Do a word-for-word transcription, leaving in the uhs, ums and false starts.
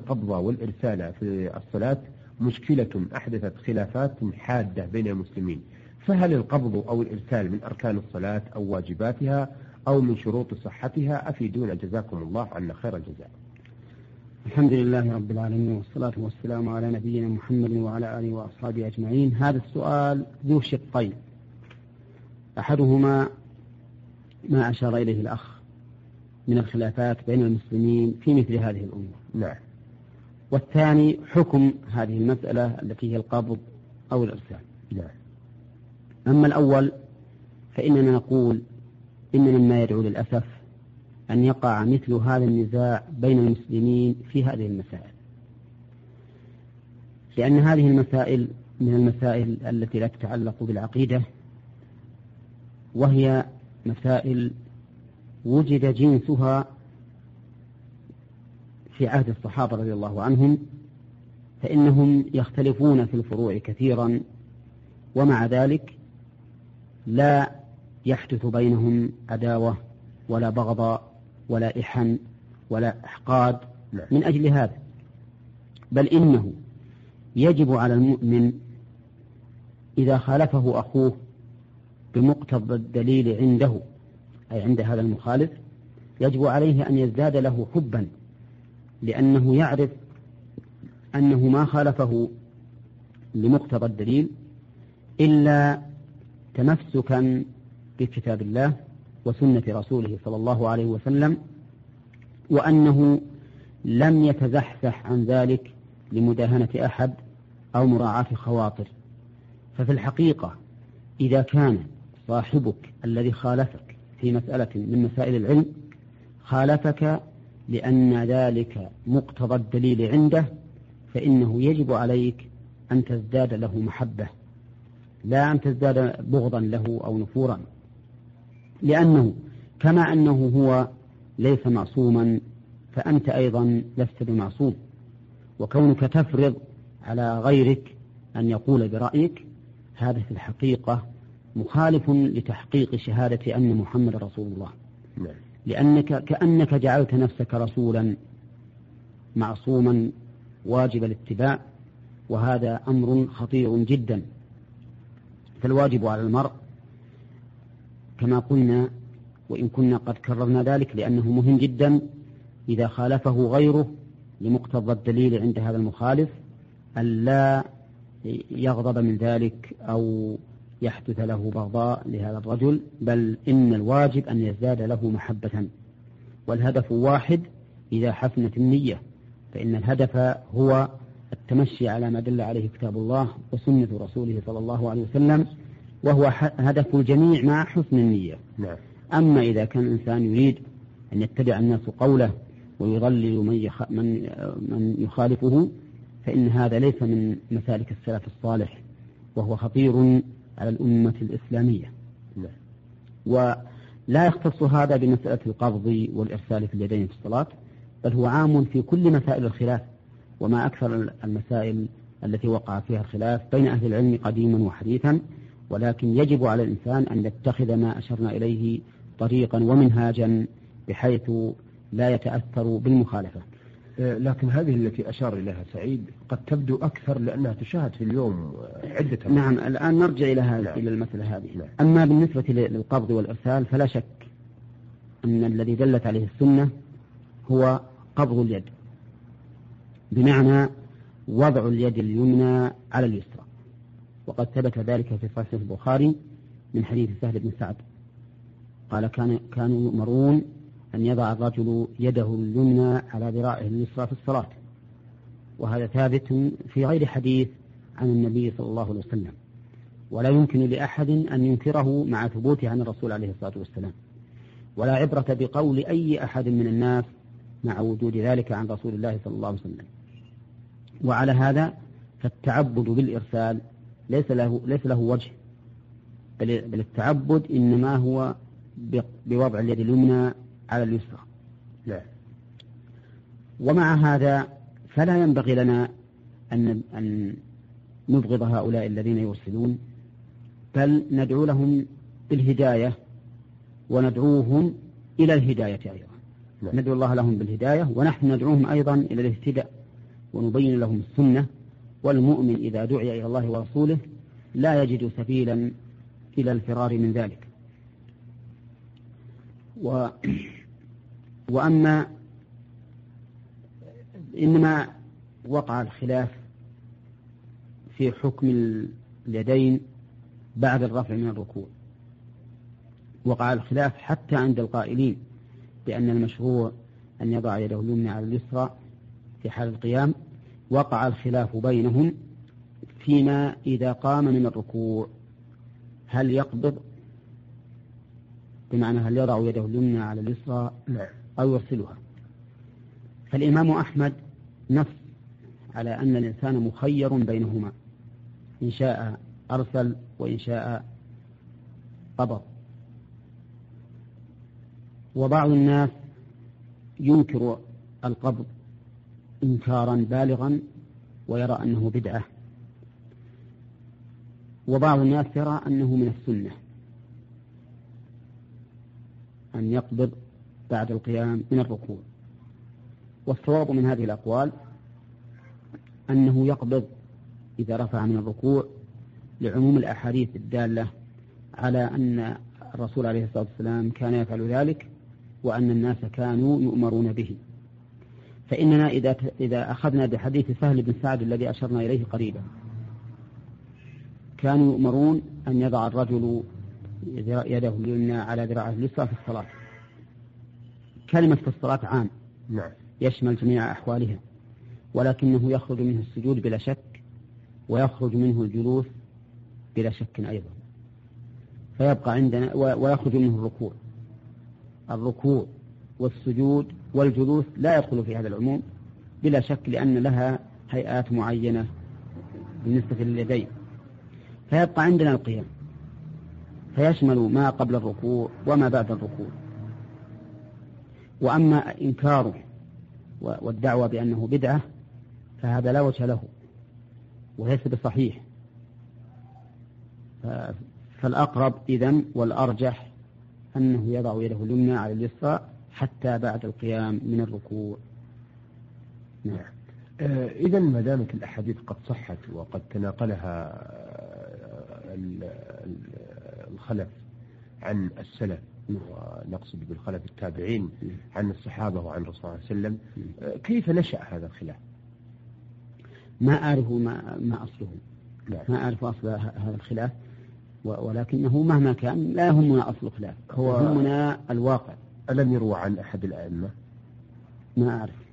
القبض والإرسال في الصلاة مشكلة أحدثت خلافات حادة بين المسلمين، فهل القبض أو الإرسال من أركان الصلاة أو واجباتها أو من شروط صحتها؟ أفيدونا جزاكم الله عنا خير الجزاء. الحمد لله رب العالمين، والصلاة والسلام على نبينا محمد وعلى آله وأصحابه أجمعين. هذا السؤال ذو شقين، أحدهما ما أشار إليه الأخ من الخلافات بين المسلمين في مثل هذه الأمور، نعم. والثاني حكم هذه المسألة التي هي القبض أو الإرسال، نعم. أما الأول فإننا نقول إن مما يدعو للأسف أن يقع مثل هذا النزاع بين المسلمين في هذه المسائل، لأن هذه المسائل من المسائل التي لا تتعلق بالعقيدة، وهي مسائل وجد جنسها في عهد الصحابة رضي الله عنهم، فإنهم يختلفون في الفروع كثيرا، ومع ذلك لا يحدث بينهم عداوة ولا بغضاء ولا إحن ولا إحقاد من أجل هذا، بل إنه يجب على المؤمن إذا خالفه أخوه بمقتضى الدليل عنده، أي عند هذا المخالف، يجب عليه أن يزداد له حبا، لأنه يعرف أنه ما خالفه لمقتضى الدليل إلا تمسكا بكتاب الله وسنة رسوله صلى الله عليه وسلم، وأنه لم يتزحزح عن ذلك لمداهنة أحد أو مراعاة خواطر. ففي الحقيقة إذا كان صاحبك الذي خالفك في مسألة من مسائل العلم خالفك لأن ذلك مقتضى الدليل عنده، فإنه يجب عليك أن تزداد له محبة، لا أن تزداد بغضا له أو نفورا، لأنه كما أنه هو ليس معصوما فأنت أيضا لست بمعصوم، وكونك تفرض على غيرك أن يقول برأيك هذا في الحقيقة مخالف لتحقيق شهادة أن محمد رسول الله، لأنك كأنك جعلت نفسك رسولا معصوما واجب الاتباع، وهذا أمر خطير جدا. فالواجب على المرء كما قلنا، وإن كنا قد كررنا ذلك لأنه مهم جدا، إذا خالفه غيره لمقتضى الدليل عند هذا المخالف ألا يغضب من ذلك أو يحدث له بغضاء لهذا الرجل، بل إن الواجب أن يزداد له محبة، والهدف واحد إذا حسنت النية، فإن الهدف هو التمشي على ما دل عليه كتاب الله وسنة رسوله صلى الله عليه وسلم، وهو هدف الجميع مع حسن النية. نعم. أما إذا كان الإنسان يريد أن يتبع الناس قوله ويضلل من, يخ... من... من يخالفه، فإن هذا ليس من مسالك السلف الصالح، وهو خطير على الأمة الإسلامية. نعم. ولا يختص هذا بمسألة القبض والإرسال في اليدين في الصلاة، بل هو عام في كل مسائل الخلاف، وما أكثر المسائل التي وقع فيها الخلاف بين أهل العلم قديما وحديثا، ولكن يجب على الإنسان أن يتخذ ما أشرنا إليه طريقا ومنهاجا بحيث لا يتأثر بالمخالفة. لكن هذه التي أشار إليها سعيد قد تبدو أكثر لأنها تشاهد في اليوم عدة. نعم. الآن نرجع إلى هذه نعم. إلى المسألة هذه. نعم. أما بالنسبة للقبض والإرسال فلا شك أن الذي دلت عليه السنة هو قبض اليد، بمعنى وضع اليد اليمنى على اليسرى، وقد ثبت ذلك في صحيح البخاري من حديث سهل بن سعد قال كان كانوا يؤمرون أن يضع الرجل يده اليمنى على ذراعه اليسرى في الصلاة، وهذا ثابت في غير حديث عن النبي صلى الله عليه وسلم، ولا يمكن لأحد أن ينكره مع ثبوته عن الرسول عليه الصلاة والسلام، ولا عبرة بقول أي أحد من الناس مع وجود ذلك عن رسول الله صلى الله عليه وسلم. وعلى هذا فالتعبد بالإرسال ليس له, ليس له وجه، بل التعبد إنما هو بوضع اليد اليمنى على اليسرى. لا. ومع هذا فلا ينبغي لنا أن, أن نبغض هؤلاء الذين يرسلون، بل ندعو لهم بالهداية وندعوهم إلى الهداية أيضا. لا. ندعو الله لهم بالهداية ونحن ندعوهم أيضا إلى الاهتداء ونبين لهم السنة، والمؤمن إذا دعي إلى الله ورسوله لا يجد سبيلا إلى الفرار من ذلك. و وأما إنما وقع الخلاف في حكم اليدين بعد الرفع من الركوع، وقع الخلاف حتى عند القائلين بأن المشروع أن يضع يده اليمنى على اليسرى في حال القيام. وقع الخلاف بينهم فيما إذا قام من الركوع هل يقبض، بمعنى هل يضع يده اليمنى على اليسرى أو يرسلها. فالإمام أحمد نص على أن الإنسان مخير بينهما، إن شاء أرسل وإن شاء قبض. وبعض الناس ينكر القبض إنكارا بالغا ويرى أنه بدعة، وبعض الناس يرى أنه من السنة أن يقبض بعد القيام من الركوع. والصواب من هذه الأقوال أنه يقبض إذا رفع من الركوع لعموم الأحاديث الدالة على أن الرسول عليه الصلاة والسلام كان يفعل ذلك وأن الناس كانوا يؤمرون به. فإننا إذا إذا أخذنا بحديث سهل بن سعد الذي أشرنا إليه قريبا، كانوا يؤمرون أن يضع الرجل يده اليمنى على ذراعه اليسرى في الصلاة. كلمة في الصلاة عام نعم يشمل جميع أحوالها، ولكنه يخرج منه السجود بلا شك، ويخرج منه الجلوس بلا شك أيضا، فيبقى عندنا ويخرج منه الركوع. الركوع والسجود والجلوس لا يدخل في هذا العموم بلا شك، لأن لها هيئات معينة بالنسبة لليدين. فيبقى عندنا القيام، فيشمل ما قبل الركوع وما بعد الركوع. وأما إنكاره والدعوة بأنه بدعة فهذا لا وجه له وليس بصحيح. فالأقرب إذن والأرجح أنه يضع يده اليمنى على اليسرى حتى بعد القيام من الركوع. نعم. آه إذن ما دامت الأحاديث قد صحت وقد تناقلها الخلف عن السلف، ونقصد بالخلف التابعين عن الصحابة وعن الرسول صلى الله عليه وسلم، آه كيف نشأ هذا الخلاف؟ ما أعرف ما, ما أصله. لا. ما أعرف أصل هذا الخلاف، ولكنه مهما كان لا يهمنا أصل الخلاف، هو يهمنا الواقع. ألم يروى عن أحد الأئمة؟ ما أعرف.